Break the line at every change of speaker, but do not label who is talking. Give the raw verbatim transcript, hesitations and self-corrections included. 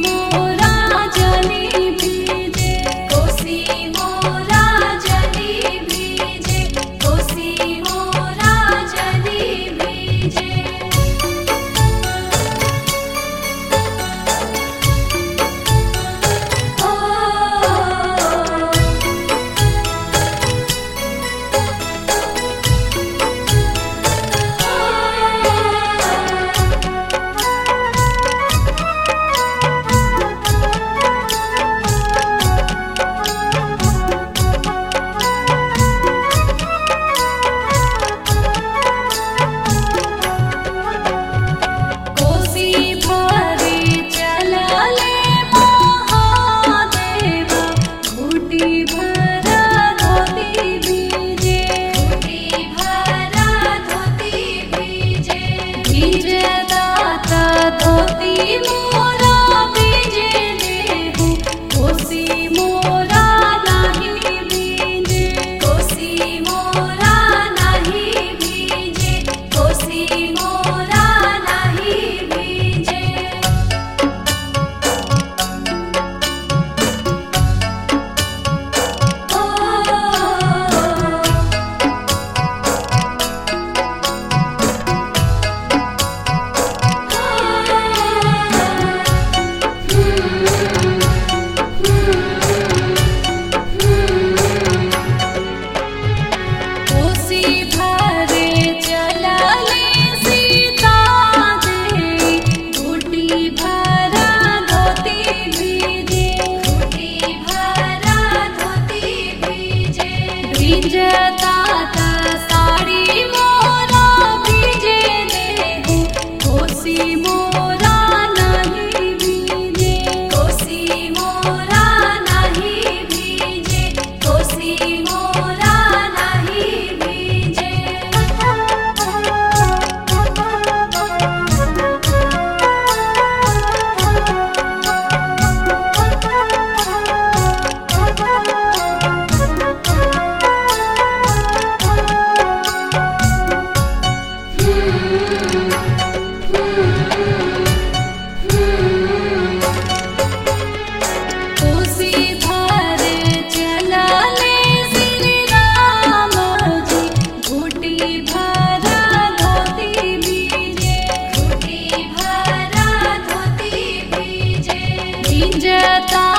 मोरा जली भीजे, कोसी मोरा जली भीजे, कोसी मोरा जली भीजे। धोती मोरा भीजे देहु, कोसी मोरा नहीं भीजे, कोसी मोरा नहीं भीजे, कोसी मोरा नहीं भीजे। भीजता साड़ी मोरा भीजे देहु, कोसी मोरा नहीं भीजे, कोसी मोरा नहीं भीजे, कोसी मोरा नहीं भीजे। भीजता